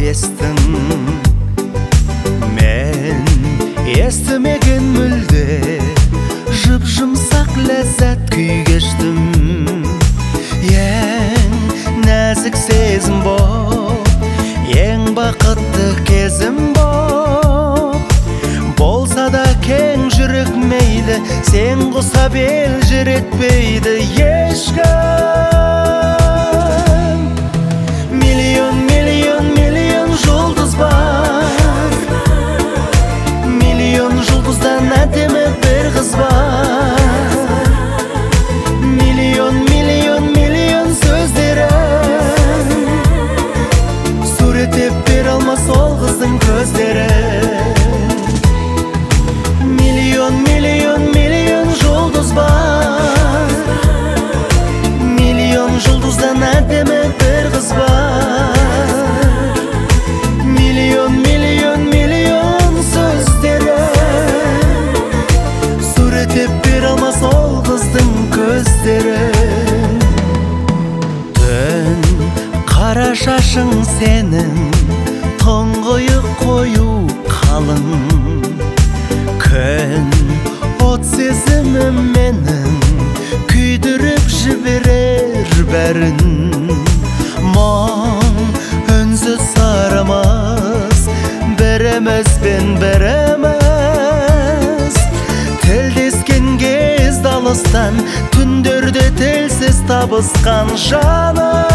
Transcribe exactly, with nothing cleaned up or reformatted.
елестің. Мен естімеген мүлде жып-жұмсақ ләззат күй кештім. Ең нәзік сезім боп, ең бақытты кезім боп, болса да кең жүрек мейлі, сен құсап ел жүретпейді ешкім. Миллион, миллион, миллион жұлдыз бар, миллион жұлдыздан әдемі бір қыз бар. Миллион, миллион, миллион сөздерін суреттеп бере алмас ол қыздың көздерін. Миллион, миллион, миллион жұлдыз бар, миллион жұлдыздан әдемі бір қыз бар. Миллион, миллион, миллион сөздерін суреттеп бере алмас ол қыздың көздерін. Түн қара шашың сенің, тұңғиық қою қалың. Күн от сезімім менің, күйдіріп жіберер бәрін. Мұң үнсіз сарымыз, бірімізбен біріміз тілдескен кез алыстан, түндерде тілсіз табысқан жаным.